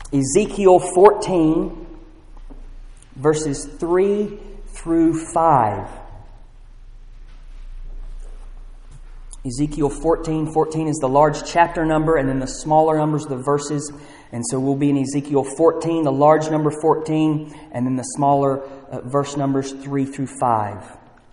Ezekiel 14, verses 3 through 5. Ezekiel 14. 14 is the large chapter number, and then the smaller numbers are the verses. And so we'll be in Ezekiel 14, the large number 14, and then the smaller verse numbers 3 through 5.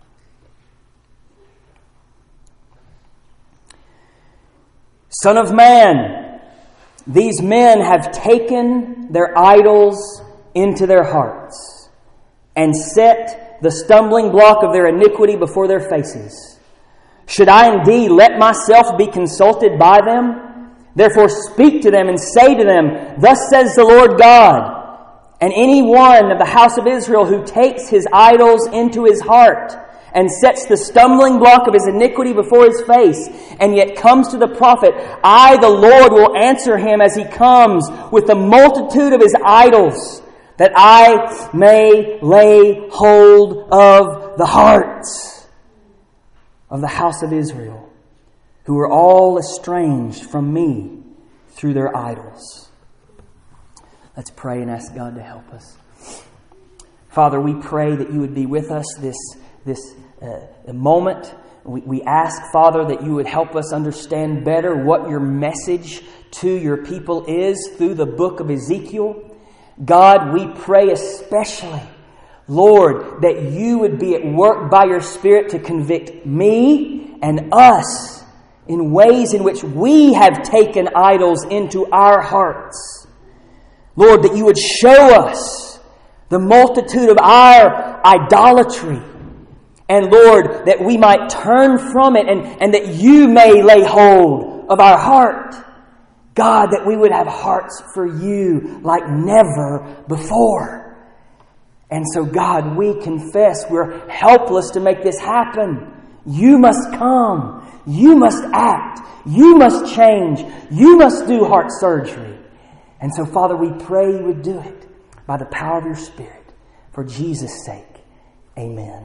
Son of man, these men have taken their idols into their hearts and set the stumbling block of their iniquity before their faces. Should I indeed let myself be consulted by them? Therefore speak to them and say to them, Thus says the Lord God, and any one of the house of Israel who takes his idols into his heart and sets the stumbling block of his iniquity before his face, and yet comes to the prophet, I, the Lord, will answer him as he comes with the multitude of his idols, that I may lay hold of the hearts of the house of Israel, who are all estranged from me through their idols. Let's pray and ask God to help us. Father, we pray that you would be with us this moment. We ask, Father, that you would help us understand better what your message to your people is through the book of Ezekiel. God, we pray especially, Lord, that you would be at work by your Spirit to convict me and us in ways in which we have taken idols into our hearts. Lord, that you would show us the multitude of our idolatry. And Lord, that we might turn from it and that you may lay hold of our heart. God, that we would have hearts for you like never before. And so God, we confess we're helpless to make this happen. You must come. You must act. You must change. You must do heart surgery. And so Father, we pray you would do it by the power of your Spirit. For Jesus' sake. Amen.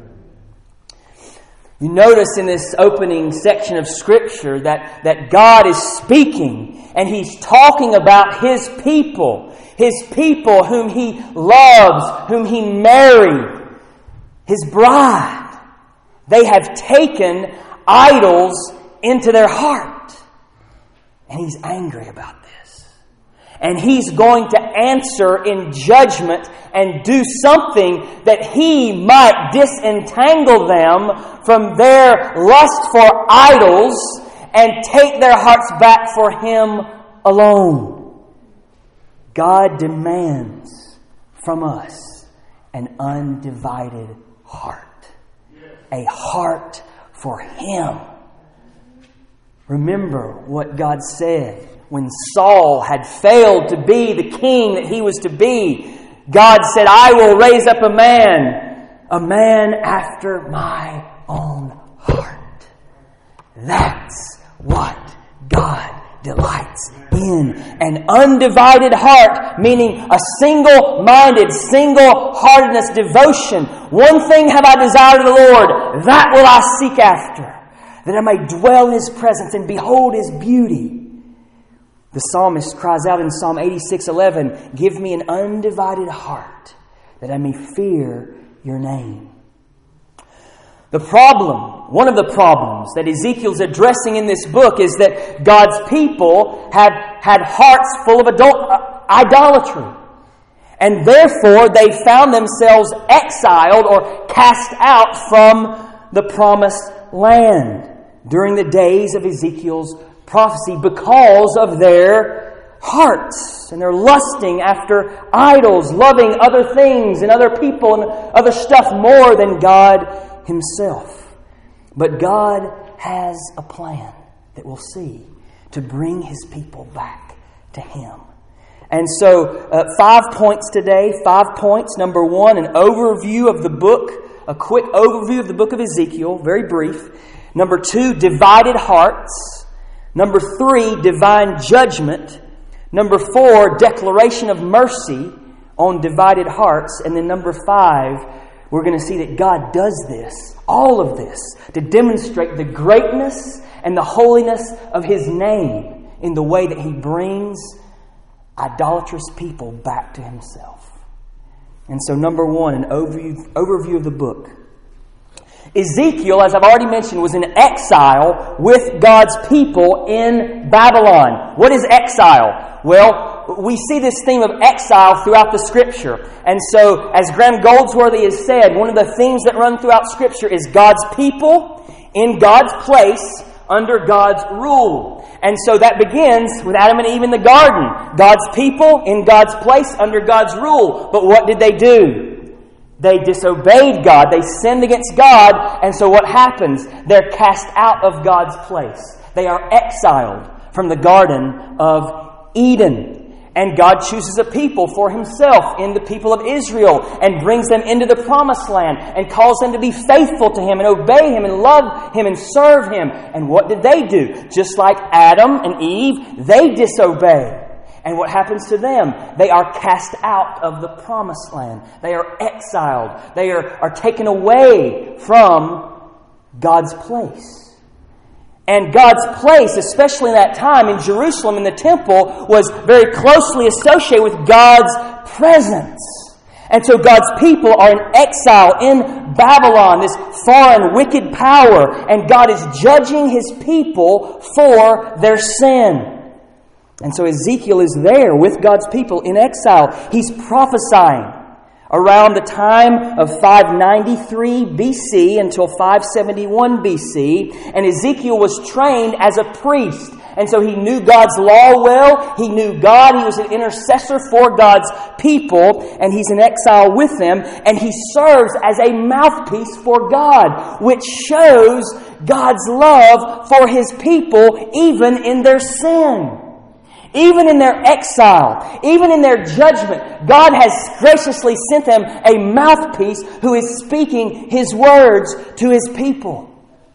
You notice in this opening section of Scripture that God is speaking and He's talking about His people whom He loves, whom He married, His bride. They have taken idols into their heart. And He's angry about this. And He's going to answer in judgment and do something that He might disentangle them from their lust for idols and take their hearts back for Him alone. God demands from us an undivided heart. A heart for Him. Remember what God said when Saul had failed to be the king that he was to be. God said, I will raise up a man after my own heart. That's what God delights in. An undivided heart, meaning a single-minded, single-heartedness, devotion. One thing have I desired of the Lord, that will I seek after, that I may dwell in His presence and behold His beauty. The psalmist cries out in Psalm 86:11, Give me an undivided heart, that I may fear your name. One of the problems that Ezekiel's addressing in this book is that God's people had hearts full of idolatry. And therefore they found themselves exiled or cast out from the promised land during the days of Ezekiel's prophecy because of their hearts and their lusting after idols, loving other things and other people and other stuff more than God Himself. But God has a plan that we'll see to bring His people back to Him. And so 5 points today. 5 points. Number 1, an overview of the book, a quick overview of the book of Ezekiel, very brief. Number 2, divided hearts. Number 3, divine judgment. Number 4, declaration of mercy on divided hearts. And then number 5, we're going to see that God does this, all of this, to demonstrate the greatness and the holiness of His name in the way that He brings idolatrous people back to Himself. And so, number one, an overview of the book. Ezekiel, as I've already mentioned, was in exile with God's people in Babylon. What is exile? Well, we see this theme of exile throughout the Scripture. And so, as Graham Goldsworthy has said, one of the themes that run throughout Scripture is God's people in God's place under God's rule. And so that begins with Adam and Eve in the garden. God's people in God's place under God's rule. But what did they do? They disobeyed God. They sinned against God. And so what happens? They're cast out of God's place. They are exiled from the Garden of Eden. And God chooses a people for Himself in the people of Israel and brings them into the promised land and calls them to be faithful to Him and obey Him and love Him and serve Him. And what did they do? Just like Adam and Eve, they disobey. And what happens to them? They are cast out of the promised land. They are exiled. They are taken away from God's place. And God's place, especially in that time in Jerusalem in the temple, was very closely associated with God's presence. And so God's people are in exile in Babylon, this foreign wicked power, and God is judging His people for their sin. And so Ezekiel is there with God's people in exile. He's prophesying around the time of 593 BC until 571 BC. And Ezekiel was trained as a priest. And so he knew God's law well. He knew God. He was an intercessor for God's people. And he's in exile with them. And he serves as a mouthpiece for God, which shows God's love for His people even in their sin. Even in their exile, even in their judgment, God has graciously sent them a mouthpiece who is speaking His words to His people.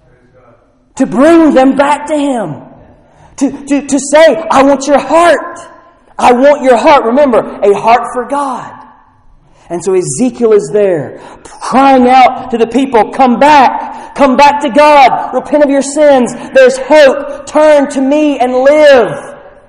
To bring them back to Him. To say, I want your heart. I want your heart. Remember, a heart for God. And so Ezekiel is there, crying out to the people, come back to God, repent of your sins, there's hope, turn to me and live.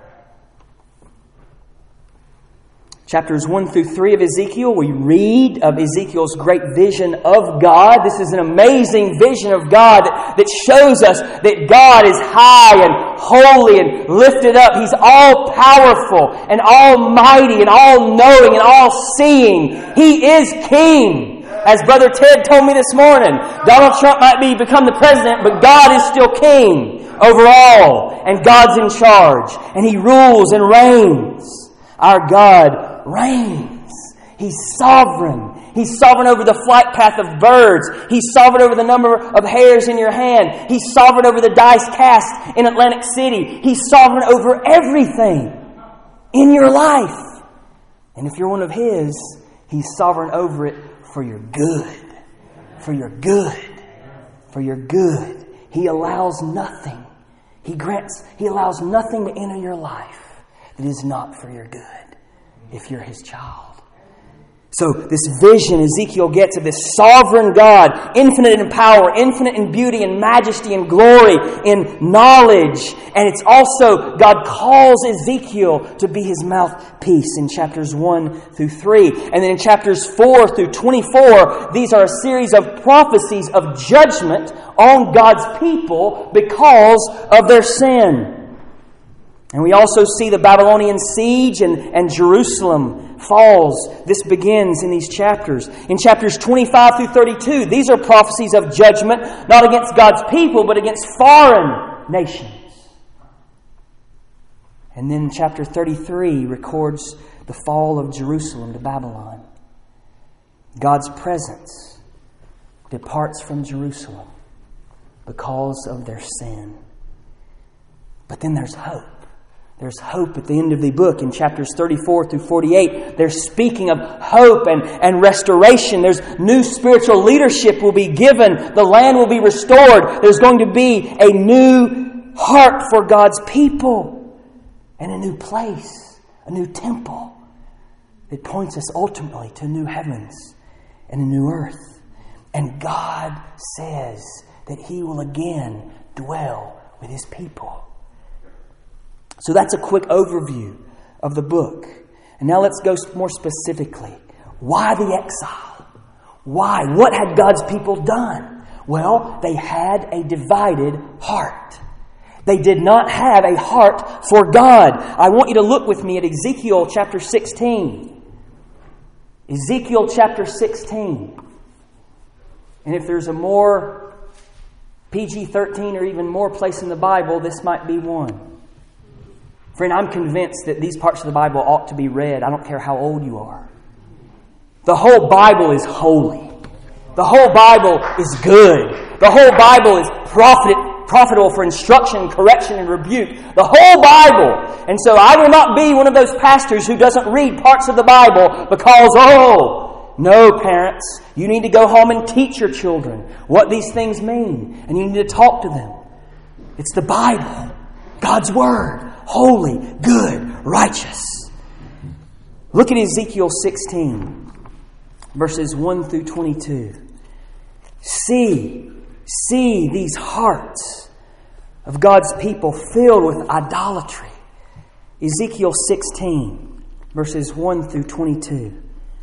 Chapters 1 through 3 of Ezekiel, we read of Ezekiel's great vision of God. This is an amazing vision of God that shows us that God is high and holy and lifted up. He's all-powerful and almighty and all-knowing and all-seeing. He is King. As Brother Ted told me this morning, Donald Trump might become the president, but God is still King over all. And God's in charge. And He rules and reigns. Our God reigns. He's sovereign. He's sovereign over the flight path of birds. He's sovereign over the number of hairs in your hand. He's sovereign over the dice cast in Atlantic City. He's sovereign over everything in your life. And if you're one of His, He's sovereign over it for your good. For your good. For your good. He allows nothing. He allows nothing to enter your life that is not for your good if you're His child. So this vision Ezekiel gets of this sovereign God, infinite in power, infinite in beauty and majesty and glory, in knowledge. And it's also, God calls Ezekiel to be His mouthpiece in chapters 1 through 3. And then in chapters 4 through 24, these are a series of prophecies of judgment on God's people because of their sin. And we also see the Babylonian siege and Jerusalem falls. This begins in these chapters. In chapters 25 through 32, these are prophecies of judgment, not against God's people, but against foreign nations. And then chapter 33 records the fall of Jerusalem to Babylon. God's presence departs from Jerusalem because of their sin. But then there's hope. There's hope at the end of the book in chapters 34 through 48. They're speaking of hope and restoration. There's new spiritual leadership will be given. The land will be restored. There's going to be a new heart for God's people and a new place, a new temple that points us ultimately to new heavens and a new earth. And God says that He will again dwell with His people. So that's a quick overview of the book. And now let's go more specifically. Why the exile? Why? What had God's people done? Well, they had a divided heart. They did not have a heart for God. I want you to look with me at Ezekiel chapter 16. Ezekiel chapter 16. And if there's a more PG-13 or even more place in the Bible, this might be one. Friend, I'm convinced that these parts of the Bible ought to be read. I don't care how old you are. The whole Bible is holy. The whole Bible is good. The whole Bible is profitable for instruction, correction, and rebuke. The whole Bible. And so I will not be one of those pastors who doesn't read parts of the Bible because, no, parents, you need to go home and teach your children what these things mean. And you need to talk to them. It's the Bible, God's Word, holy, good, righteous. Look at Ezekiel 16, verses 1 through 22. See these hearts of God's people filled with idolatry. Ezekiel 16, verses 1 through 22.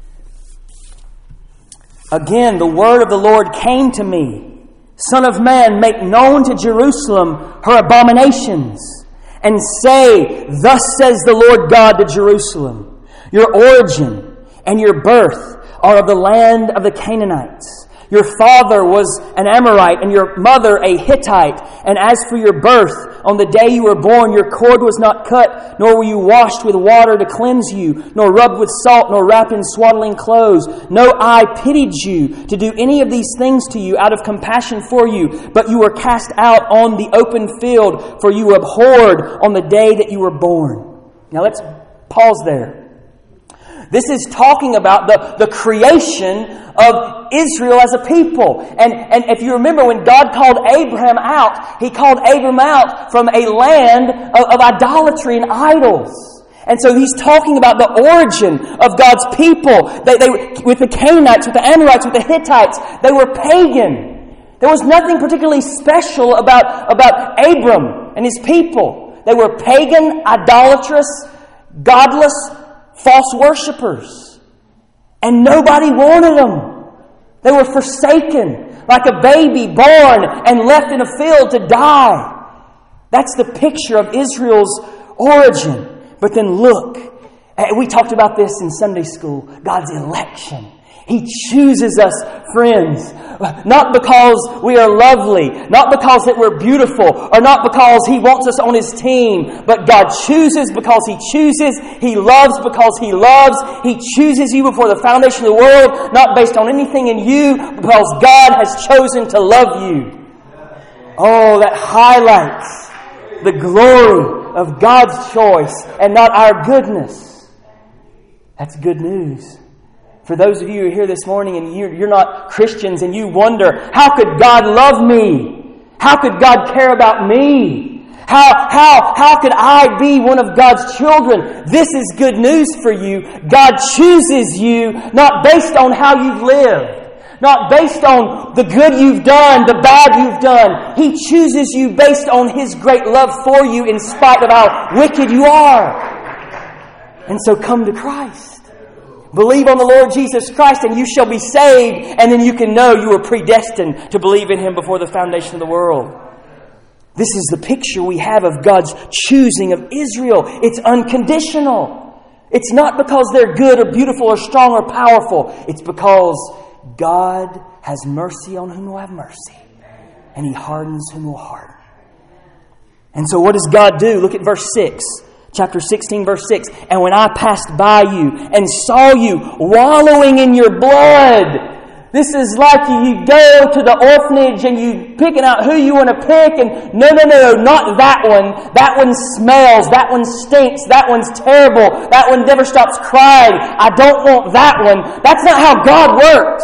Again, the word of the Lord came to me. Son of man, make known to Jerusalem her abominations, and say, Thus says the Lord God to Jerusalem, Your origin and your birth are of the land of the Canaanites. Your father was an Amorite, and your mother a Hittite. And as for your birth, on the day you were born, your cord was not cut, nor were you washed with water to cleanse you, nor rubbed with salt, nor wrapped in swaddling clothes. No eye pitied you to do any of these things to you out of compassion for you, but you were cast out on the open field, for you were abhorred on the day that you were born. Now let's pause there. This is talking about the creation of Israel as a people. And if you remember, when God called Abraham out, He called Abraham out from a land of idolatry and idols. And so He's talking about the origin of God's people. They with the Canaanites, with the Amorites, with the Hittites, they were pagan. There was nothing particularly special about Abram and his people. They were pagan, idolatrous, godless, false worshipers. And nobody wanted them. They were forsaken, like a baby born and left in a field to die. That's the picture of Israel's origin. But then look, we talked about this in Sunday school, God's election. He chooses us, friends, not because we are lovely, not because that we're beautiful, or not because He wants us on His team, but God chooses because He chooses. He loves because He loves. He chooses you before the foundation of the world, not based on anything in you, because God has chosen to love you. Oh, that highlights the glory of God's choice and not our goodness. That's good news. For those of you who are here this morning and you're not Christians and you wonder, how could God love me? How could God care about me? How could I be one of God's children? This is good news for you. God chooses you not based on how you've lived, not based on the good you've done, the bad you've done. He chooses you based on His great love for you in spite of how wicked you are. And so come to Christ. Believe on the Lord Jesus Christ and you shall be saved, and then you can know you were predestined to believe in Him before the foundation of the world. This is the picture we have of God's choosing of Israel. It's unconditional. It's not because they're good or beautiful or strong or powerful. It's because God has mercy on whom will have mercy, and He hardens whom will harden. And so what does God do? Look at verse 6. Chapter 16, verse 6. And when I passed by you and saw you wallowing in your blood. This is like you go to the orphanage and you picking out who you want to pick. And no, not that one. That one smells. That one stinks. That one's terrible. That one never stops crying. I don't want that one. That's not how God works.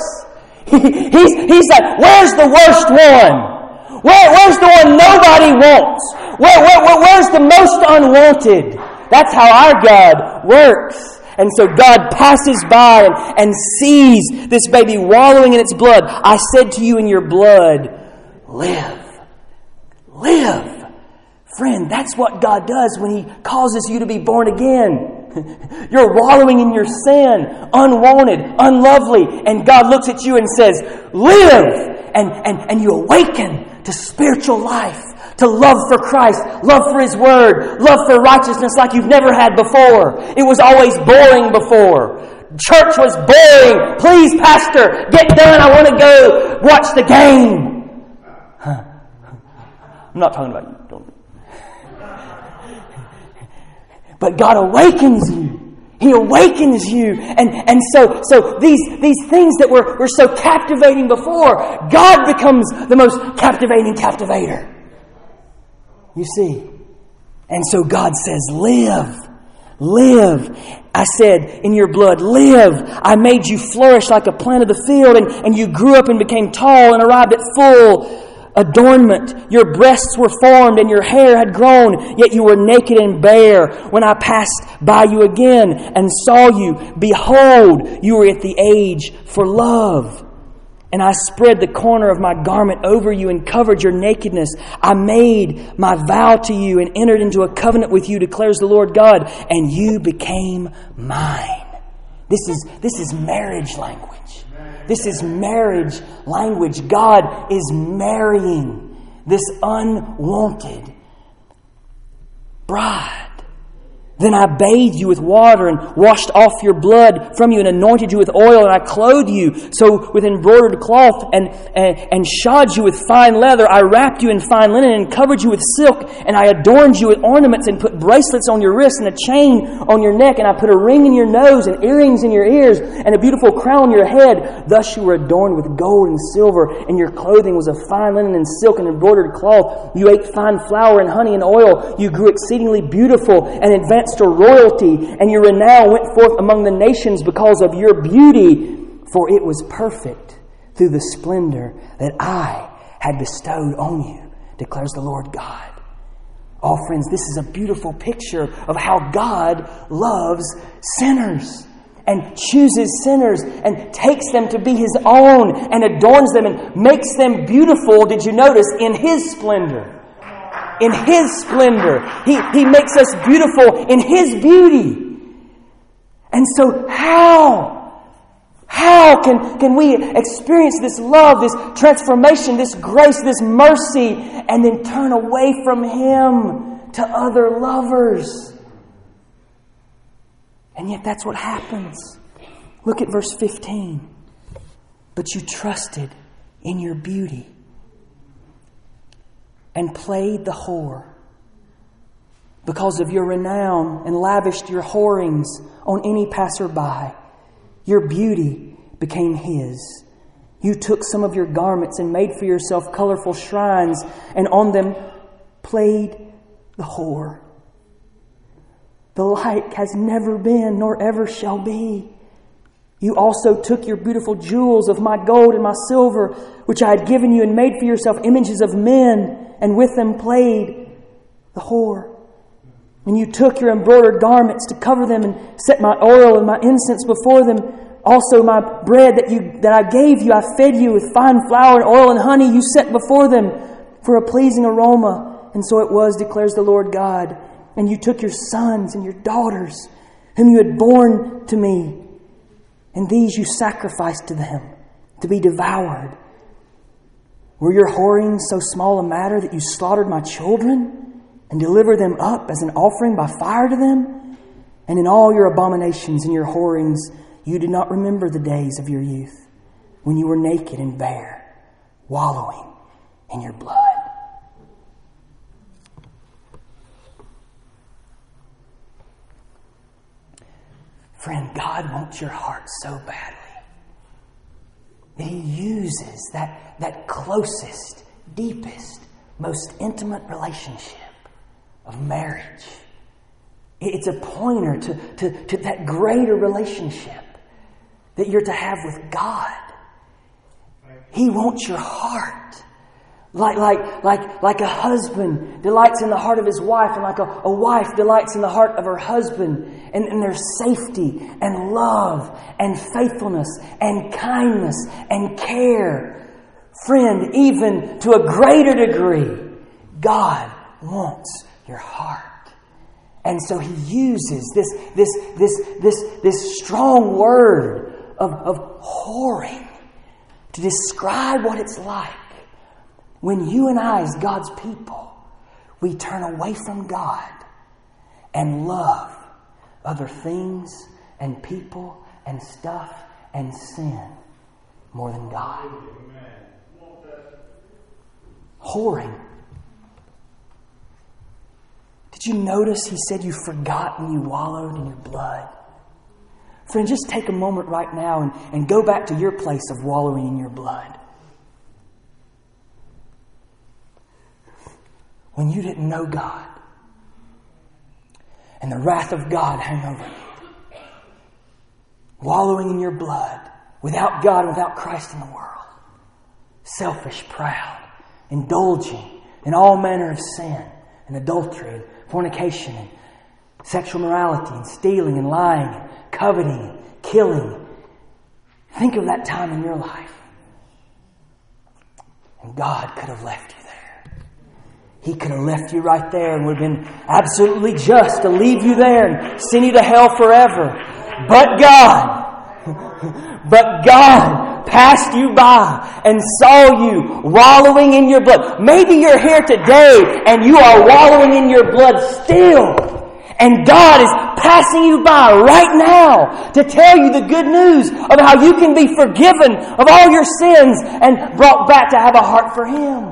He's like, where's the worst one? Where's the one nobody wants? Where's the most unwanted? That's how our God works. And so God passes by and sees this baby wallowing in its blood. I said to you in your blood, live. Live. Friend, that's what God does when He causes you to be born again. You're wallowing in your sin, unwanted, unlovely, and God looks at you and says, live! And you awaken to spiritual life, to love for Christ, love for His Word, love for righteousness like you've never had before. It was always boring before. Church was boring. Please, Pastor, get done. I want to go watch the game. I'm not talking about you. Don't. But God awakens you. He awakens you. And so these things that were so captivating before, God becomes the most captivating captivator. You see. And so God says, live. Live. I said, in your blood, live. I made you flourish like a plant of the field, and you grew up and became tall and arrived at full adornment. Your breasts were formed and your hair had grown, yet you were naked and bare. When I passed by you again and saw you, behold, you were at the age for love. And I spread the corner of my garment over you and covered your nakedness. I made my vow to you and entered into a covenant with you, declares the Lord God, and you became mine. This is marriage language. This is marriage language. God is marrying this unwanted bride. Then I bathed you with water and washed off your blood from you and anointed you with oil, and I clothed you so with embroidered cloth and shod you with fine leather. I wrapped you in fine linen and covered you with silk, and I adorned you with ornaments and put bracelets on your wrists and a chain on your neck, and I put a ring in your nose and earrings in your ears and a beautiful crown on your head. Thus you were adorned with gold and silver, and your clothing was of fine linen and silk and embroidered cloth. You ate fine flour and honey and oil. You grew exceedingly beautiful and advanced to royalty, and your renown went forth among the nations because of your beauty, for it was perfect through the splendor that I had bestowed on you, declares the Lord God. Oh, friends, this is a beautiful picture of how God loves sinners and chooses sinners and takes them to be His own and adorns them and makes them beautiful, did you notice, in His splendor. In His splendor. He makes us beautiful in His beauty. And so how can we experience this love, this transformation, this grace, this mercy, and then turn away from Him to other lovers? And yet that's what happens. Look at verse 15. But you trusted in your beauty and played the whore because of your renown, and lavished your whorings on any passerby. Your beauty became his. You took some of your garments and made for yourself colorful shrines, and on them played the whore. The like has never been, nor ever shall be. You also took your beautiful jewels of my gold and my silver, which I had given you, and made for yourself images of men, and with them played the whore. And you took your embroidered garments to cover them, and set my oil and my incense before them. Also my bread that I gave you, I fed you with fine flour and oil and honey. You set before them for a pleasing aroma. And so it was, declares the Lord God. And you took your sons and your daughters, whom you had borne to me, and these you sacrificed to them to be devoured. Were your whorings so small a matter that you slaughtered my children and delivered them up as an offering by fire to them? And in all your abominations and your whorings, you did not remember the days of your youth, when you were naked and bare, wallowing in your blood. Friend, God wants your heart so badly that He uses that closest, deepest, most intimate relationship of marriage. It's a pointer to that greater relationship that you're to have with God. He wants your heart. Like a husband delights in the heart of his wife, and like a wife delights in the heart of her husband, and there's safety and love and faithfulness and kindness and care. Friend, even to a greater degree, God wants your heart. And so he uses this strong word of whoring to describe what it's like when you and I, as God's people, we turn away from God and love other things and people and stuff and sin more than God. Whoring. Did you notice he said you forgot and you wallowed in your blood? Friend, just take a moment right now and go back to your place of wallowing in your blood. When you didn't know God and the wrath of God hang over you. Wallowing in your blood, without God, without Christ in the world. Selfish, proud, indulging in all manner of sin and adultery and fornication and sexual immorality and stealing and lying and coveting and killing. Think of that time in your life. And God could have left you there. He could have left you right there and would have been absolutely just to leave you there and send you to hell forever. But God passed you by and saw you wallowing in your blood. Maybe you're here today and you are wallowing in your blood still. And God is passing you by right now to tell you the good news of how you can be forgiven of all your sins and brought back to have a heart for Him.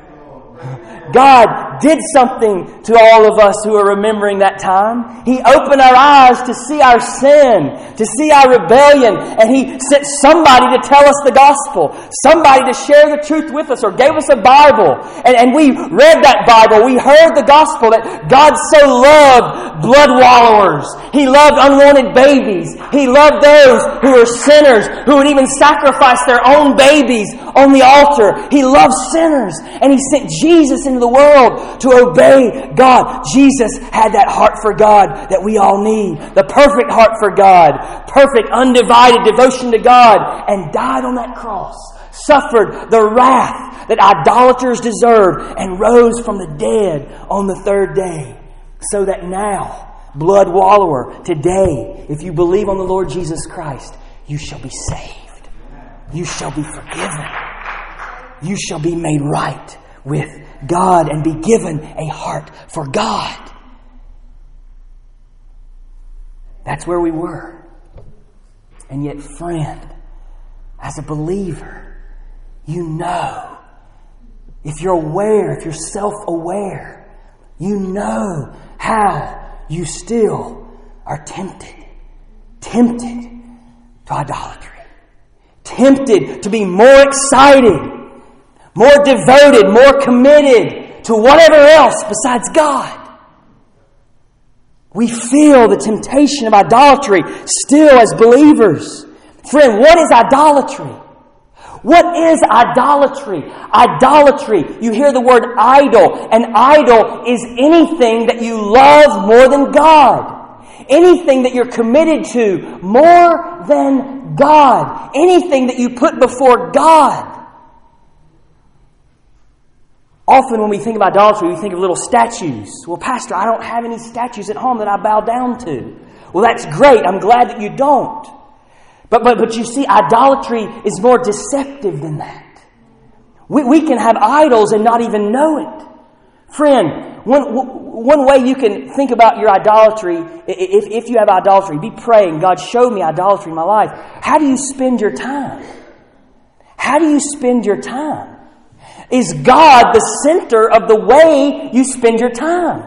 God did something to all of us who are remembering that time. He opened our eyes to see our sin, to see our rebellion, and He sent somebody to tell us the gospel, somebody to share the truth with us, or gave us a Bible. And we read that Bible. We heard the gospel that God so loved blood wallowers. He loved unwanted babies. He loved those who were sinners, who would even sacrifice their own babies on the altar. He loved sinners, and He sent Jesus into the world to obey God. Jesus had that heart for God that we all need. The perfect heart for God. Perfect, undivided devotion to God. And died on that cross. Suffered the wrath that idolaters deserved. And rose from the dead on the third day. So that now, blood wallower, today, if you believe on the Lord Jesus Christ, you shall be saved. You shall be forgiven. You shall be made right with God and be given a heart for God. That's where we were. And yet, friend, as a believer, you know, if you're aware, if you're self-aware, you know how you still are tempted to idolatry, tempted to be more excited, more devoted, more committed to whatever else besides God. We feel the temptation of idolatry still as believers. Friend, what is idolatry? What is idolatry? Idolatry, you hear the word idol. An idol is anything that you love more than God. Anything that you're committed to more than God. Anything that you put before God. Often when we think of idolatry, we think of little statues. Well, Pastor, I don't have any statues at home that I bow down to. Well, that's great. I'm glad that you don't. But you see, idolatry is more deceptive than that. We can have idols and not even know it. Friend, one way you can think about your idolatry, if you have idolatry, be praying, God, show me idolatry in my life. How do you spend your time? How do you spend your time? Is God the center of the way you spend your time?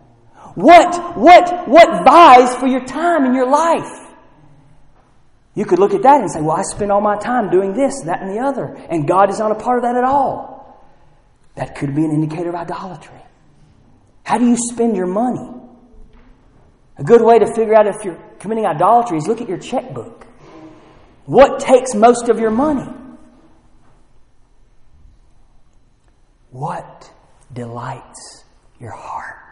What vies for your time in your life? You could look at that and say, well, I spend all my time doing this, that, and the other. And God is not a part of that at all. That could be an indicator of idolatry. How do you spend your money? A good way to figure out if you're committing idolatry is look at your checkbook. What takes most of your money? What delights your heart?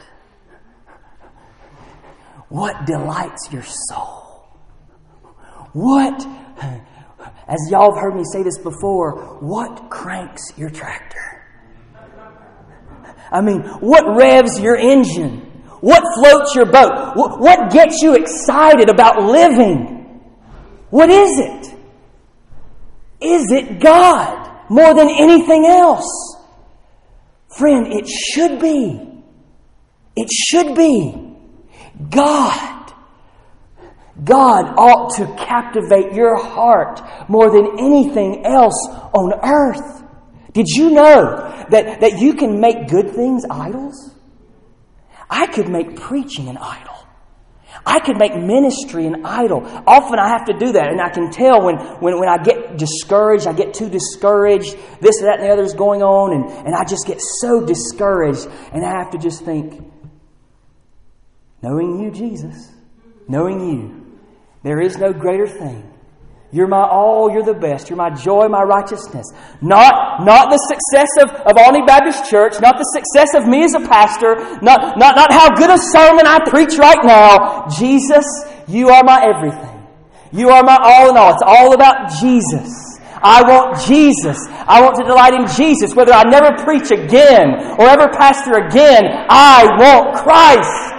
What delights your soul? What, as y'all have heard me say this before, what cranks your tractor? I mean, what revs your engine? What floats your boat? What gets you excited about living? What is it? Is it God more than anything else? Friend, it should be. It should be. God. God ought to captivate your heart more than anything else on earth. Did you know that you can make good things idols? I could make preaching an idol. I could make ministry an idol. Often I have to do that, and I can tell when I get discouraged, I get too discouraged, this, that, and the other is going on, and I just get so discouraged, and I have to just think, knowing you, Jesus, knowing you, there is no greater thing. You're my all, you're the best. You're my joy, my righteousness. Not the success of Albany Baptist Church, not the success of me as a pastor, not how good a sermon I preach right now. Jesus, you are my everything. You are my all in all. It's all about Jesus. I want Jesus. I want to delight in Jesus. Whether I never preach again or ever pastor again, I want Christ.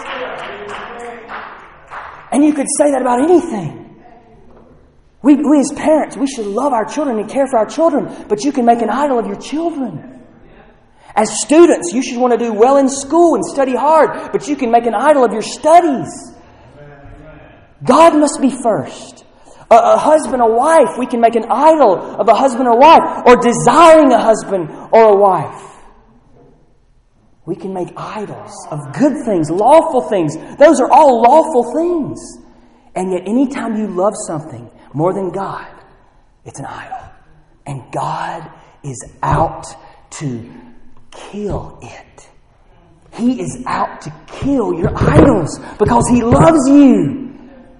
And you could say that about anything. We as parents, we should love our children and care for our children, but you can make an idol of your children. As students, you should want to do well in school and study hard, but you can make an idol of your studies. God must be first. A husband, a wife, we can make an idol of a husband or wife, or desiring a husband or a wife. We can make idols of good things, lawful things. Those are all lawful things. And yet anytime you love something more than God, it's an idol. And God is out to kill it. He is out to kill your idols because He loves you.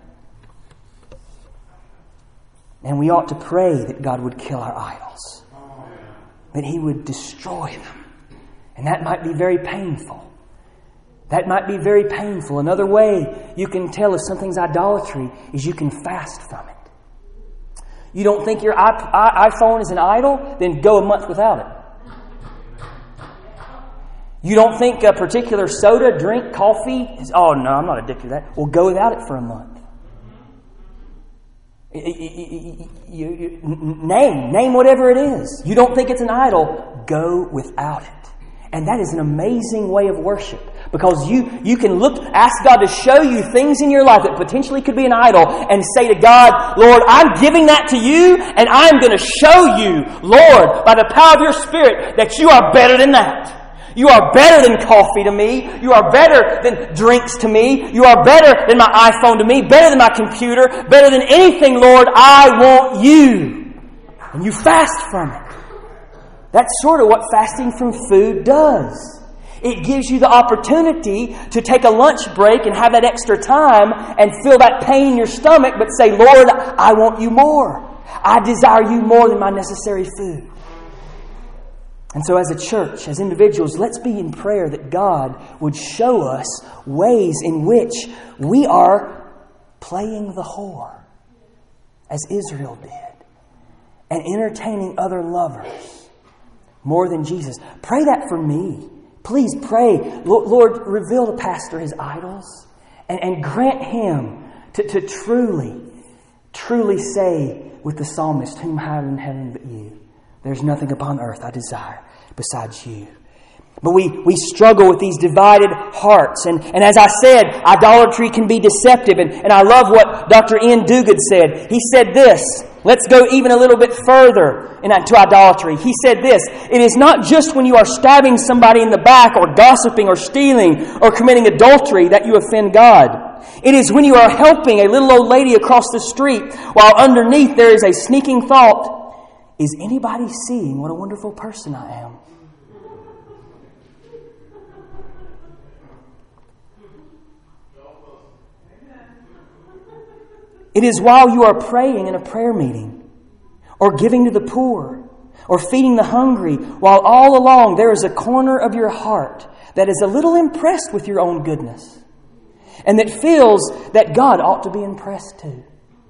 And we ought to pray that God would kill our idols, that He would destroy them. And that might be very painful. That might be very painful. Another way you can tell if something's idolatry is you can fast from it. You don't think your iPhone is an idol? Then go a month without it. You don't think a particular soda, drink, coffee is, oh no, I'm not addicted to that. Well, go without it for a month. Name whatever it is. You don't think it's an idol? Go without it. And that is an amazing way of worship. Because you can ask God to show you things in your life that potentially could be an idol and say to God, Lord, I'm giving that to you and I'm going to show you, Lord, by the power of your Spirit, that you are better than that. You are better than coffee to me. You are better than drinks to me. You are better than my iPhone to me. Better than my computer. Better than anything, Lord. I want you. And you fast from it. That's sort of what fasting from food does. It gives you the opportunity to take a lunch break and have that extra time and feel that pain in your stomach, but say, Lord, I want you more. I desire you more than my necessary food. And so as a church, as individuals, let's be in prayer that God would show us ways in which we are playing the whore, as Israel did, and entertaining other lovers more than Jesus. Pray that for me. Please pray, Lord, reveal to Pastor his idols and grant him to truly say with the psalmist, whom have in heaven but you. There's nothing upon earth I desire besides you. But we struggle with these divided hearts. And as I said, idolatry can be deceptive. And I love what Dr. Ian Duguid said. He said this. Let's go even a little bit further into idolatry. He said this. It is not just when you are stabbing somebody in the back or gossiping or stealing or committing adultery that you offend God. It is when you are helping a little old lady across the street while underneath there is a sneaking thought, is anybody seeing what a wonderful person I am? It is while you are praying in a prayer meeting, or giving to the poor, or feeding the hungry, while all along there is a corner of your heart that is a little impressed with your own goodness, and that feels that God ought to be impressed too.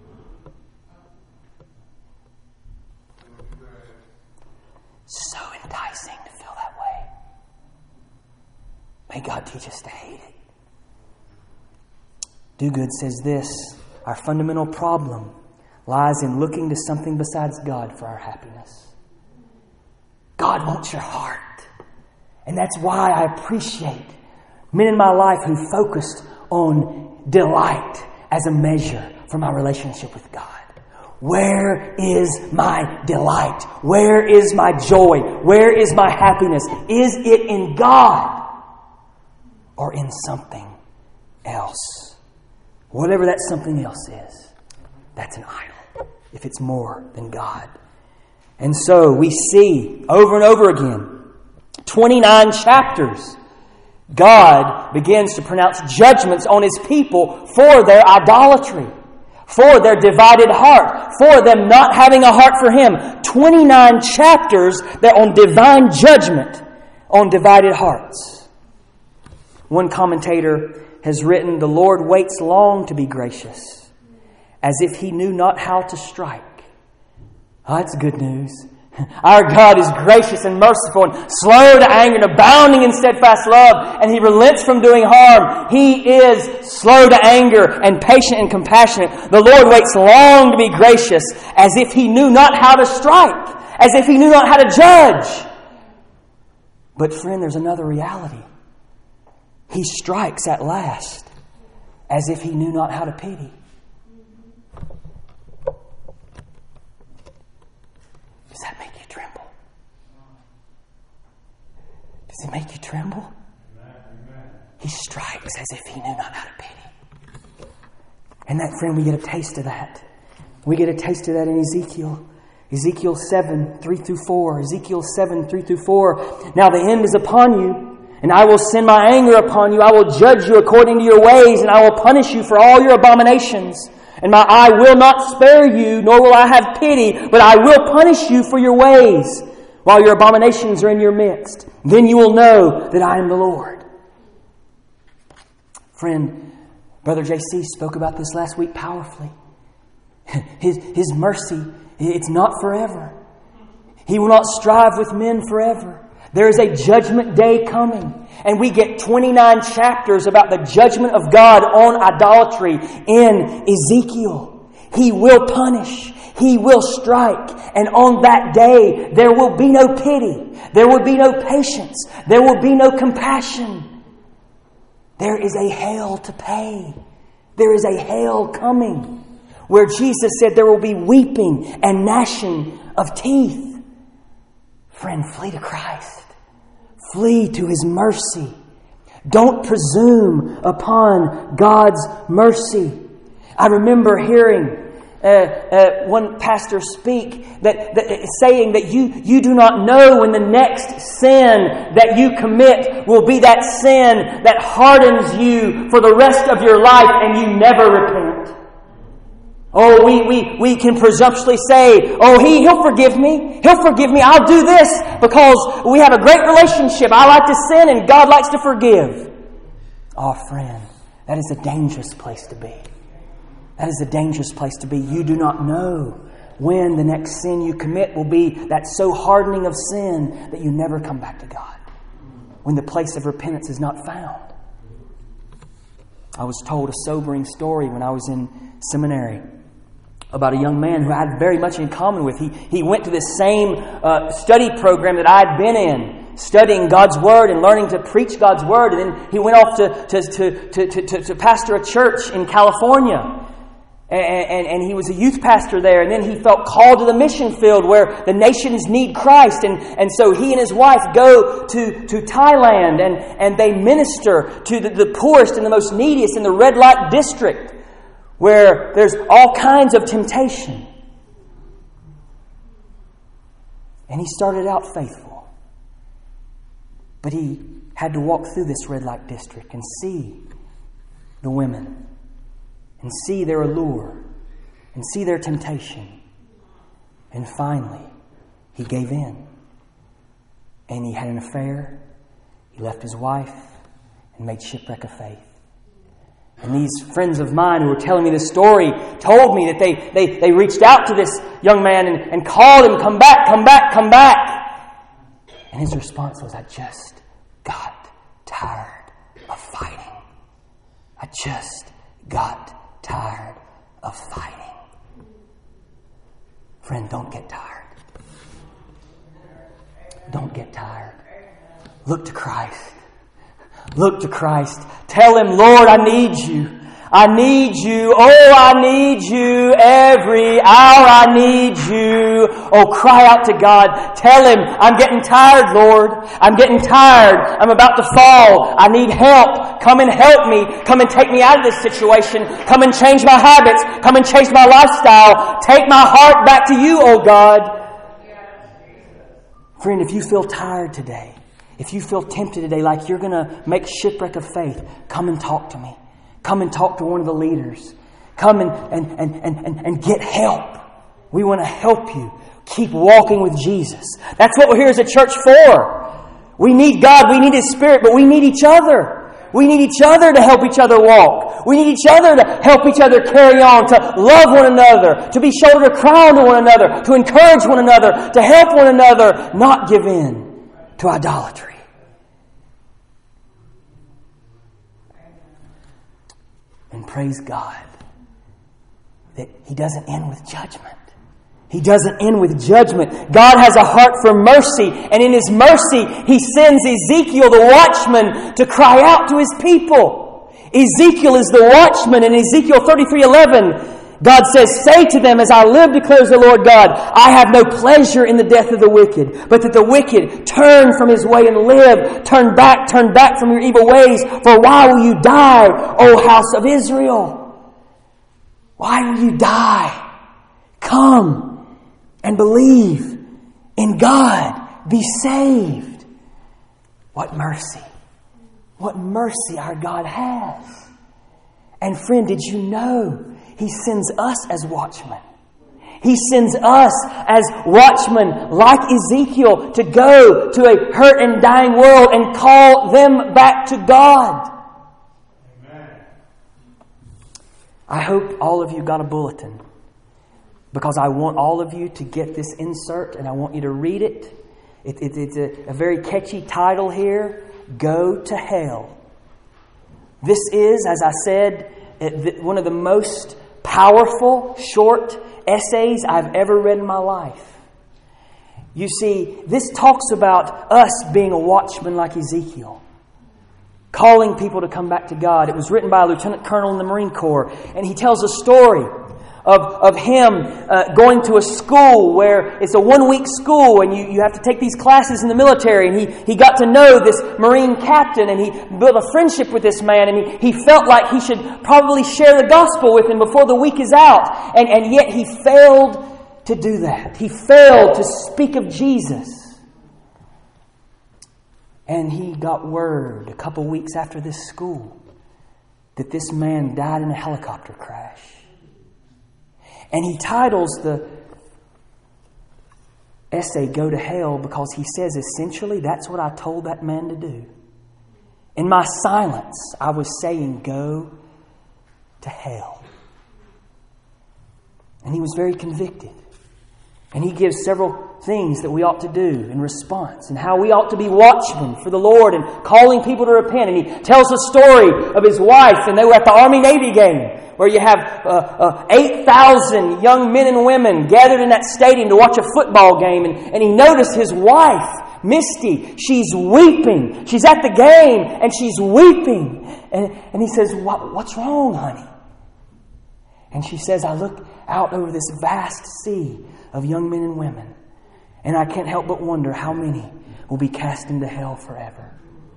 So enticing to feel that way. May God teach us to hate it. Duguid says this: our fundamental problem lies in looking to something besides God for our happiness. God wants your heart. And that's why I appreciate men in my life who focused on delight as a measure for my relationship with God. Where is my delight? Where is my joy? Where is my happiness? Is it in God or in something else? Whatever that something else is, that's an idol, if it's more than God. And so we see over and over again, 29 chapters, God begins to pronounce judgments on His people for their idolatry, for their divided heart, for them not having a heart for Him. 29 chapters that are on divine judgment on divided hearts. One commentator has written, "The Lord waits long to be gracious, as if He knew not how to strike." Oh, that's good news. Our God is gracious and merciful and slow to anger and abounding in steadfast love, and He relents from doing harm. He is slow to anger and patient and compassionate. The Lord waits long to be gracious, as if He knew not how to strike, as if He knew not how to judge. But friend, there's another reality. He strikes at last, as if He knew not how to pity. Does that make you tremble? Does it make you tremble? He strikes as if He knew not how to pity. And that, friend, we get a taste of that. We get a taste of that in Ezekiel. Ezekiel 7, 3 through 4. Ezekiel 7, 3 through 4. Now the end is upon you, and I will send my anger upon you. I will judge you according to your ways, and I will punish you for all your abominations. And my eye will not spare you, nor will I have pity, but I will punish you for your ways, while your abominations are in your midst. Then you will know that I am the Lord. Friend, Brother J.C. spoke about this last week powerfully. His mercy, it's not forever. He will not strive with men forever. There is a judgment day coming. And we get 29 chapters about the judgment of God on idolatry in Ezekiel. He will punish. He will strike. And on that day, there will be no pity. There will be no patience. There will be no compassion. There is a hell to pay. There is a hell coming, where Jesus said there will be weeping and gnashing of teeth. Friend, flee to Christ. Flee to His mercy. Don't presume upon God's mercy. I remember hearing one pastor speak saying that you do not know when the next sin that you commit will be that sin that hardens you for the rest of your life and you never repent. Oh, we can presumptuously say, oh, He'll forgive me. He'll forgive me. I'll do this because we have a great relationship. I like to sin and God likes to forgive. Oh, friend, that is a dangerous place to be. That is a dangerous place to be. You do not know when the next sin you commit will be that so hardening of sin that you never come back to God, when the place of repentance is not found. I was told a sobering story when I was in seminary about a young man who I had very much in common with. He went to this same study program that I had been in, studying God's Word and learning to preach God's Word. And then he went off to pastor a church in California. And he was a youth pastor there. And then he felt called to the mission field where the nations need Christ. And so he and his wife go to Thailand and they minister to the poorest and the most neediest in the red light district, where there's all kinds of temptation. And he started out faithful. But he had to walk through this red light district and see the women, and see their allure, and see their temptation. And finally, he gave in. And he had an affair. He left his wife and made shipwreck of faith. And these friends of mine who were telling me this story told me that they reached out to this young man and called him, come back, come back, come back. And his response was, I just got tired of fighting. I just got tired of fighting. Friend, don't get tired. Don't get tired. Look to Christ. Look to Christ. Tell Him, Lord, I need You. I need You. Oh, I need You every hour. I need You. Oh, cry out to God. Tell Him, I'm getting tired, Lord. I'm getting tired. I'm about to fall. I need help. Come and help me. Come and take me out of this situation. Come and change my habits. Come and change my lifestyle. Take my heart back to You, oh God. Friend, if you feel tired today, if you feel tempted today like you're going to make shipwreck of faith, come and talk to me. Come and talk to one of the leaders. Come and get help. We want to help you. Keep walking with Jesus. That's what we're here as a church for. We need God. We need His Spirit, but we need each other. We need each other to help each other walk. We need each other to help each other carry on, to love one another, to be shoulder to crown to one another, to encourage one another, to help one another, not give in to idolatry. And praise God that He doesn't end with judgment. He doesn't end with judgment. God has a heart for mercy, and in His mercy, He sends Ezekiel, the watchman, to cry out to His people. Ezekiel is the watchman. In Ezekiel 33:11, God says, "Say to them, as I live, declares the Lord God, I have no pleasure in the death of the wicked, but that the wicked turn from his way and live. Turn back from your evil ways. For why will you die, O house of Israel? Why will you die? Come and believe in God. Be saved." What mercy. What mercy our God has. And friend, did you know He sends us as watchmen? He sends us as watchmen like Ezekiel to go to a hurt and dying world and call them back to God. Amen. I hope all of you got a bulletin, because I want all of you to get this insert and I want you to read it. It's a very catchy title here, Go to Hell. This is, as I said, one of the most powerful, short essays I've ever read in my life. You see, this talks about us being a watchman like Ezekiel, calling people to come back to God. It was written by a lieutenant colonel in the Marine Corps, and he tells a story of him going to a school where it's a 1-week school, and you have to take these classes in the military. And he got to know this Marine captain, and he built a friendship with this man, and he felt like he should probably share the gospel with him before the week is out. And yet he failed to do that. He failed to speak of Jesus. And he got word a couple weeks after this school that this man died in a helicopter crash. And he titles the essay, Go to Hell, because he says essentially that's what I told that man to do. In my silence, I was saying, go to hell. And he was very convicted. And he gives several things that we ought to do in response, and how we ought to be watchmen for the Lord and calling people to repent. And he tells the story of his wife, and they were at the Army-Navy game, where you have 8,000 young men and women gathered in that stadium to watch a football game. And he noticed his wife, Misty, she's weeping. She's at the game, and she's weeping. And he says, what's wrong, honey? And she says, I look out over this vast sea of young men and women, and I can't help but wonder how many will be cast into hell forever.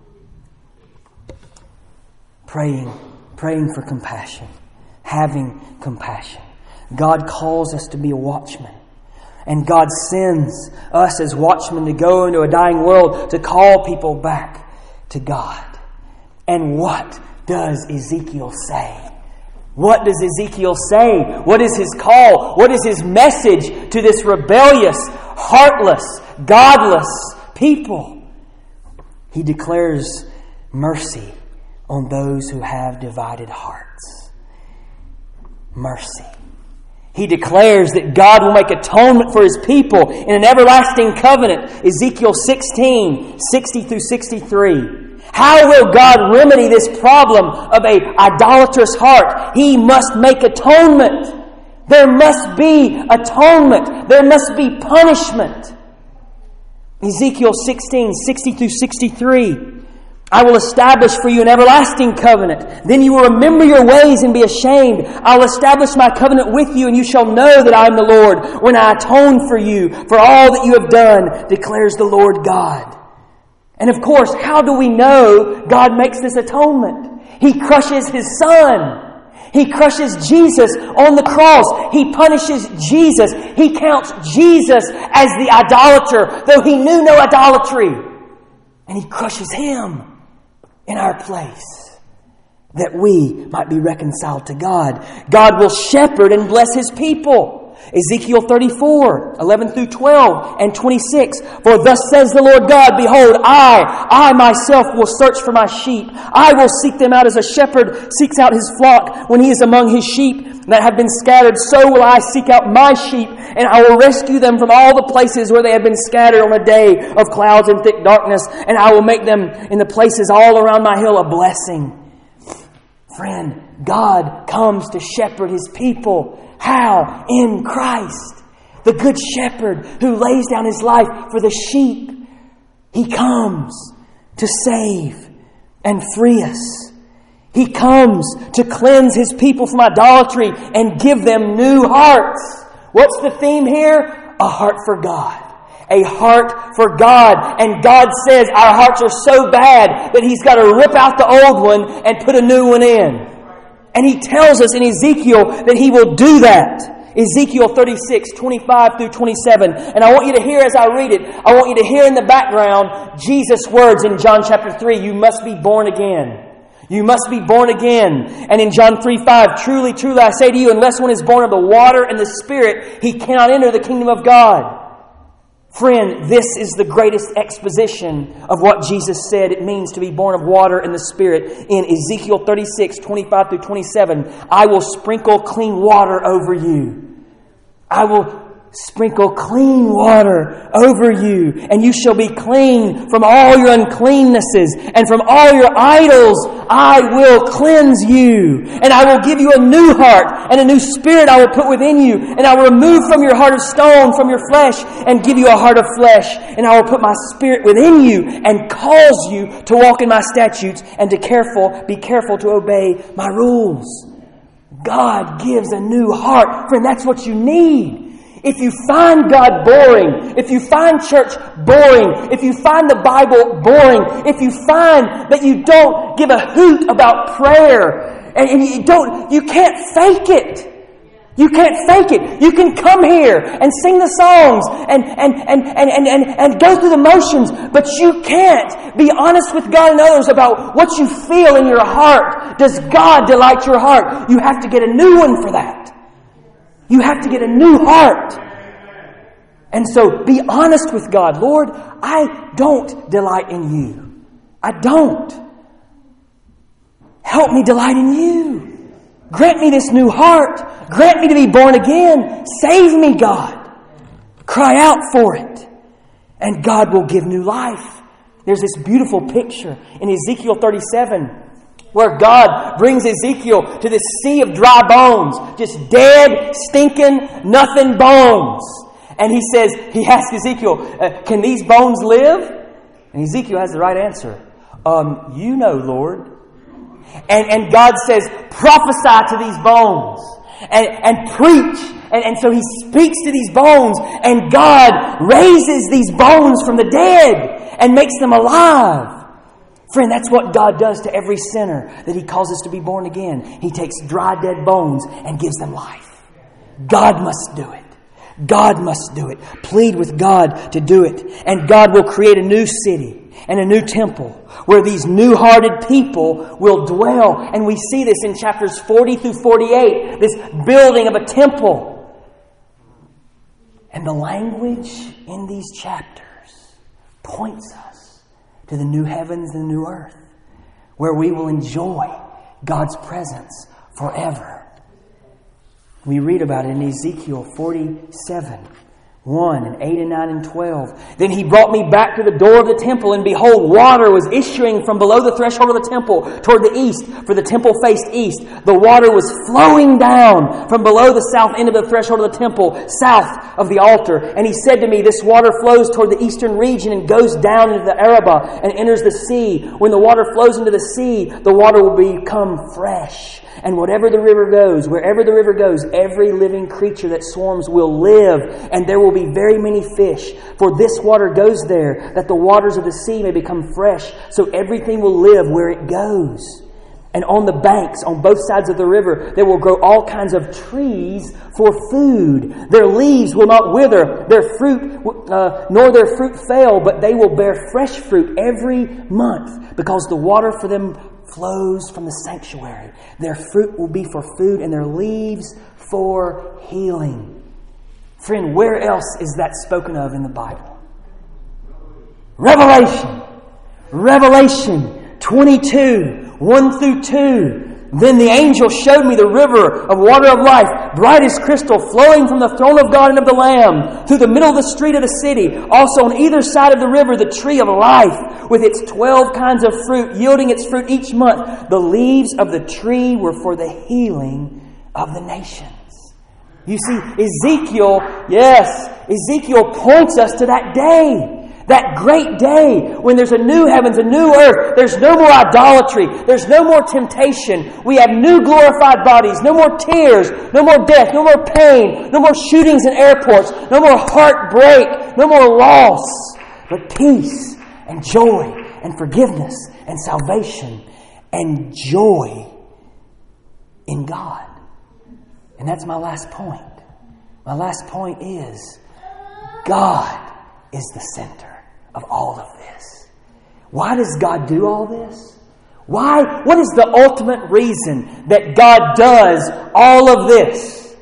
Praying for compassion, having compassion. God calls us to be a watchman, and God sends us as watchmen to go into a dying world to call people back to God. And what does Ezekiel say? What does Ezekiel say? What is his call? What is his message to this rebellious, heartless, godless people? He declares mercy on those who have divided hearts. Mercy. He declares that God will make atonement for His people in an everlasting covenant. Ezekiel 16, 60 through 63. How will God remedy this problem of an idolatrous heart? He must make atonement. There must be atonement. There must be punishment. Ezekiel 16, 60 through 63. I will establish for you an everlasting covenant. Then you will remember your ways and be ashamed. I will establish my covenant with you, and you shall know that I am the Lord when I atone for you for all that you have done, declares the Lord God. And of course, how do we know God makes this atonement? He crushes His Son. He crushes Jesus on the cross. He punishes Jesus. He counts Jesus as the idolater, though He knew no idolatry. And He crushes Him in our place, that we might be reconciled to God. God will shepherd and bless His people. Ezekiel 34, 11 through 12 and 26. For thus says the Lord God, behold, I myself will search for my sheep. I will seek them out as a shepherd seeks out his flock when he is among his sheep that have been scattered. So will I seek out my sheep, and I will rescue them from all the places where they have been scattered on a day of clouds and thick darkness, and I will make them in the places all around my hill a blessing. Friend, God comes to shepherd His people. How? In Christ. The good shepherd who lays down His life for the sheep. He comes to save and free us. He comes to cleanse His people from idolatry and give them new hearts. What's the theme here? A heart for God. A heart for God. And God says our hearts are so bad that He's got to rip out the old one and put a new one in. And He tells us in Ezekiel that He will do that. Ezekiel 36, 25 through 27. And I want you to hear as I read it, I want you to hear in the background Jesus' words in John chapter 3. You must be born again. You must be born again. And in John 3:5, truly, truly, I say to you, unless one is born of the water and the Spirit, he cannot enter the kingdom of God. Friend, this is the greatest exposition of what Jesus said it means to be born of water and the Spirit. In Ezekiel 36, 25 through 27, I will sprinkle clean water over you. I will sprinkle clean water over you, and you shall be clean from all your uncleannesses, and from all your idols I will cleanse you. And I will give you a new heart, and a new spirit I will put within you, and I will remove from your heart of stone from your flesh, and give you a heart of flesh. And I will put my spirit within you, and cause you to walk in my statutes, and to be careful to obey my rules. God gives a new heart. Friend, that's what you need. If you find God boring, if you find church boring, if you find the Bible boring, if you find that you don't give a hoot about prayer, and you can't fake it. You can't fake it. You can come here and sing the songs and go through the motions, but you can't be honest with God and others about what you feel in your heart. Does God delight your heart? You have to get a new one for that. You have to get a new heart. And so be honest with God. Lord, I don't delight in you. I don't. Help me delight in you. Grant me this new heart. Grant me to be born again. Save me, God. Cry out for it. And God will give new life. There's this beautiful picture in Ezekiel 37 where God brings Ezekiel to this sea of dry bones. Just dead, stinking, nothing bones. And he asks Ezekiel, can these bones live? And Ezekiel has the right answer. You know, Lord. And God says, prophesy to these bones. And preach. And so He speaks to these bones. And God raises these bones from the dead and makes them alive. Friend, that's what God does to every sinner that He calls us to be born again. He takes dry, dead bones and gives them life. God must do it. God must do it. Plead with God to do it. And God will create a new city and a new temple where these new-hearted people will dwell. And we see this in chapters 40 through 48, this building of a temple. And the language in these chapters points us to the new heavens and the new earth, where we will enjoy God's presence forever. We read about it in Ezekiel 47, 1 and 8 and 9 and 12. Then he brought me back to the door of the temple, and behold, water was issuing from below the threshold of the temple toward the east, for the temple faced east. The water was flowing down from below the south end of the threshold of the temple, south of the altar. And he said to me, this water flows toward the eastern region and goes down into the Arabah and enters the sea. When the water flows into the sea, the water will become fresh. And wherever the river goes, every living creature that swarms will live, and there will be very many fish. For this water goes there, that the waters of the sea may become fresh, so everything will live where it goes. And on the banks, on both sides of the river, there will grow all kinds of trees for food. Their leaves will not wither, nor their fruit fail, but they will bear fresh fruit every month, because the water for them flows from the sanctuary. Their fruit will be for food, and their leaves for healing. Friend, where else is that spoken of in the Bible? Revelation 22, 1 through 2. Then the angel showed me the river of water of life, bright as crystal, flowing from the throne of God and of the Lamb, through the middle of the street of the city. Also on either side of the river, the tree of life, with its 12 kinds of fruit, yielding its fruit each month. The leaves of the tree were for the healing of the nations. You see, Ezekiel points us to that day. That great day when there's a new heavens, a new earth. There's no more idolatry. There's no more temptation. We have new glorified bodies. No more tears. No more death. No more pain. No more shootings in airports. No more heartbreak. No more loss. But peace and joy and forgiveness and salvation and joy in God. And that's my last point. My last point is God is the center of all of this. Why does God do all this? Why? What is the ultimate reason that God does all of this?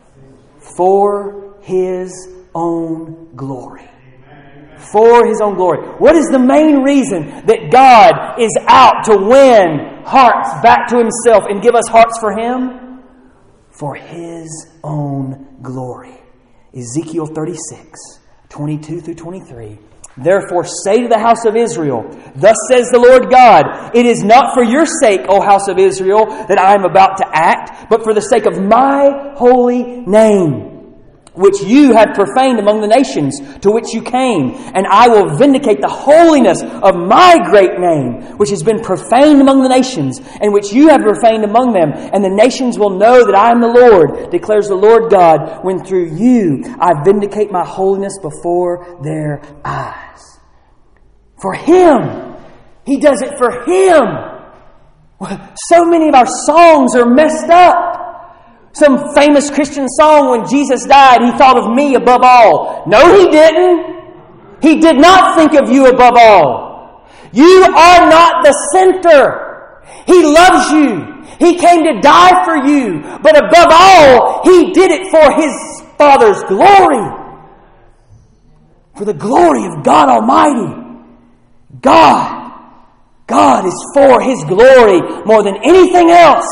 For His own glory. For His own glory. What is the main reason that God is out to win hearts back to Himself and give us hearts for Him? For His own glory. Ezekiel 36, 22 through 23. Therefore say to the house of Israel, thus says the Lord God, it is not for your sake, O house of Israel, that I am about to act, but for the sake of my holy name, which you have profaned among the nations to which you came. And I will vindicate the holiness of my great name, which has been profaned among the nations, and which you have profaned among them. And the nations will know that I am the Lord, declares the Lord God, when through you I vindicate my holiness before their eyes. For Him. He does it for Him. So many of our songs are messed up. Some famous Christian song, when Jesus died, He thought of me above all. No, He didn't. He did not think of you above all. You are not the center. He loves you. He came to die for you. But above all, He did it for His Father's glory. For the glory of God Almighty. God is for His glory more than anything else.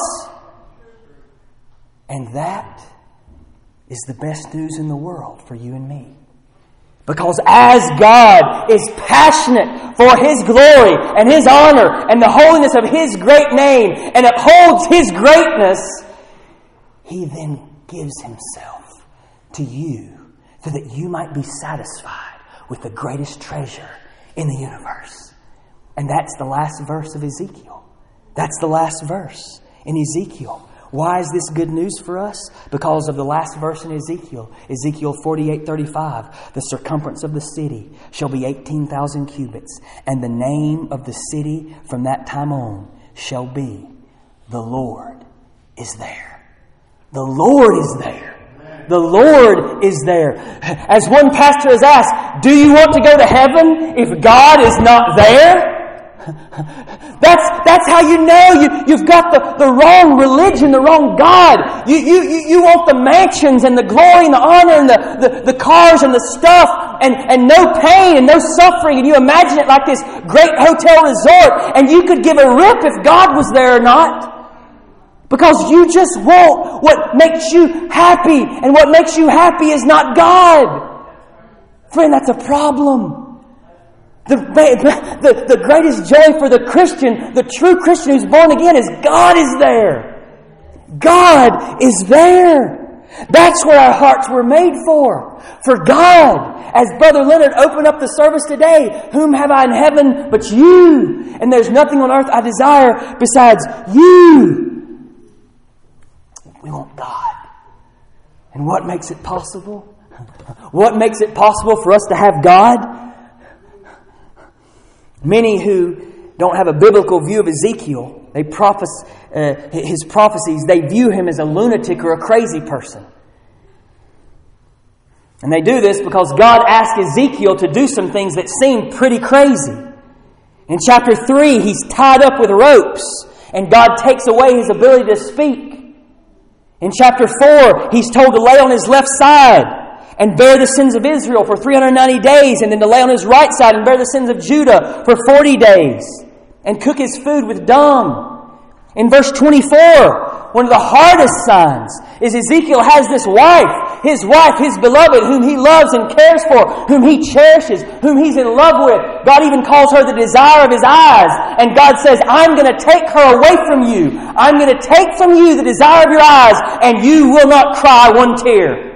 And that is the best news in the world for you and me. Because as God is passionate for His glory and His honor and the holiness of His great name and upholds His greatness, He then gives Himself to you so that you might be satisfied with the greatest treasure in the universe. And that's the last verse of Ezekiel. That's the last verse in Ezekiel. Why is this good news for us? Because of the last verse in Ezekiel. Ezekiel 48:35. The circumference of the city shall be 18,000 cubits, and the name of the city from that time on shall be, the Lord is there. The Lord is there. The Lord is there. As one pastor has asked, do you want to go to heaven if God is not there? That's how you know you've got the wrong religion, the wrong God. You want the mansions and the glory and the honor and the cars and the stuff and no pain and no suffering. And you imagine it like this great hotel resort, and you could give a rip if God was there or not. Because you just want what makes you happy, and what makes you happy is not God. Friend, that's a problem. The greatest joy for the Christian, the true Christian who's born again, is God is there. God is there. That's what our hearts were made for. For God. As Brother Leonard opened up the service today, whom have I in heaven but you? And there's nothing on earth I desire besides you. We want God. And what makes it possible? What makes it possible for us to have God? Many who don't have a biblical view of Ezekiel, his prophecies, they view him as a lunatic or a crazy person. And they do this because God asked Ezekiel to do some things that seemed pretty crazy. In chapter 3, he's tied up with ropes, and God takes away his ability to speak. In chapter 4, he's told to lay on his left side and bear the sins of Israel for 390 days, and then to lay on his right side and bear the sins of Judah for 40 days, and cook his food with dung. In verse 24, one of the hardest signs is Ezekiel has this wife, his beloved, whom he loves and cares for, whom he cherishes, whom he's in love with. God even calls her the desire of his eyes. And God says, I'm going to take her away from you. I'm going to take from you the desire of your eyes, and you will not cry one tear.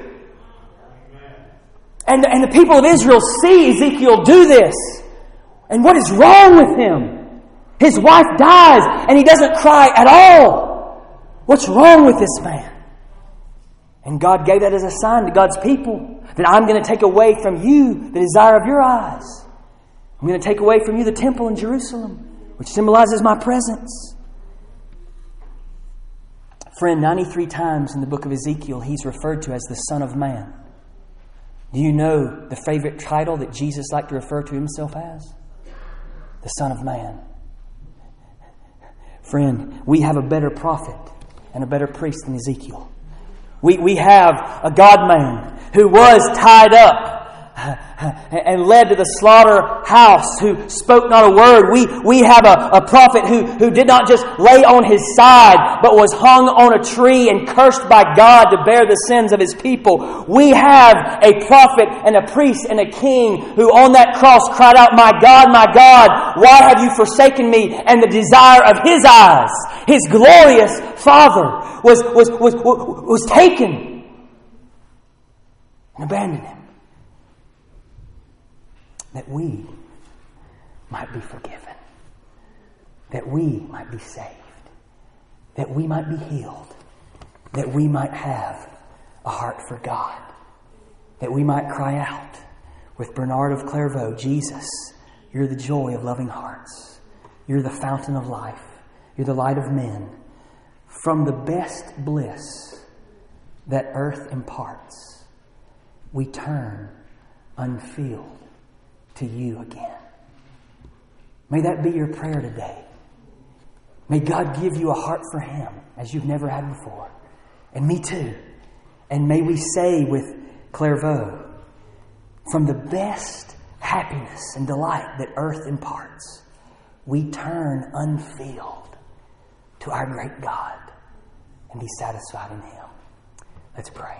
And the people of Israel see Ezekiel do this. And what is wrong with him? His wife dies, and he doesn't cry at all. What's wrong with this man? And God gave that as a sign to God's people, that I'm going to take away from you the desire of your eyes. I'm going to take away from you the temple in Jerusalem, which symbolizes my presence. Friend, 93 times in the book of Ezekiel, he's referred to as the Son of Man. Do you know the favorite title that Jesus liked to refer to himself as? The Son of Man. Friend, we have a better prophet and a better priest than Ezekiel. We have a God-man who was tied up and led to the slaughterhouse, who spoke not a word. We have a prophet who did not just lay on his side, but was hung on a tree and cursed by God to bear the sins of his people. We have a prophet and a priest and a king who on that cross cried out, my God, why have you forsaken me? And the desire of his eyes, his glorious Father, was taken and abandoned him, that we might be forgiven, that we might be saved, that we might be healed, that we might have a heart for God, that we might cry out with Bernard of Clairvaux, Jesus, you're the joy of loving hearts. You're the fountain of life. You're the light of men. From the best bliss that earth imparts, we turn unfilled to you again. May that be your prayer today. May God give you a heart for Him as you've never had before. And me too. And may we say with Clairvaux, from the best happiness and delight that earth imparts, we turn unfilled to our great God and be satisfied in Him. Let's pray.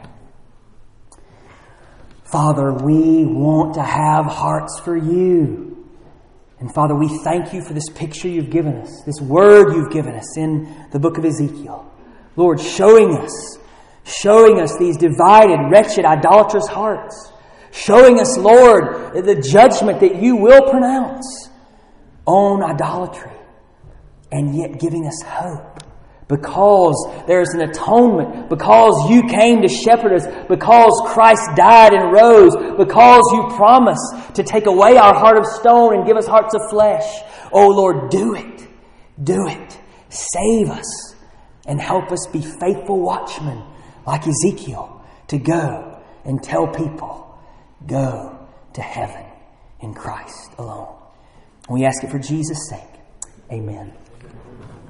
Father, we want to have hearts for you. And Father, we thank you for this picture you've given us, this word you've given us in the book of Ezekiel. Lord, showing us these divided, wretched, idolatrous hearts. Showing us, Lord, the judgment that you will pronounce on idolatry. And yet giving us hope. Because there is an atonement. Because you came to shepherd us. Because Christ died and rose. Because you promised to take away our heart of stone and give us hearts of flesh. Oh Lord, do it. Do it. Save us. And help us be faithful watchmen like Ezekiel to go and tell people, go to heaven in Christ alone. We ask it for Jesus' sake. Amen.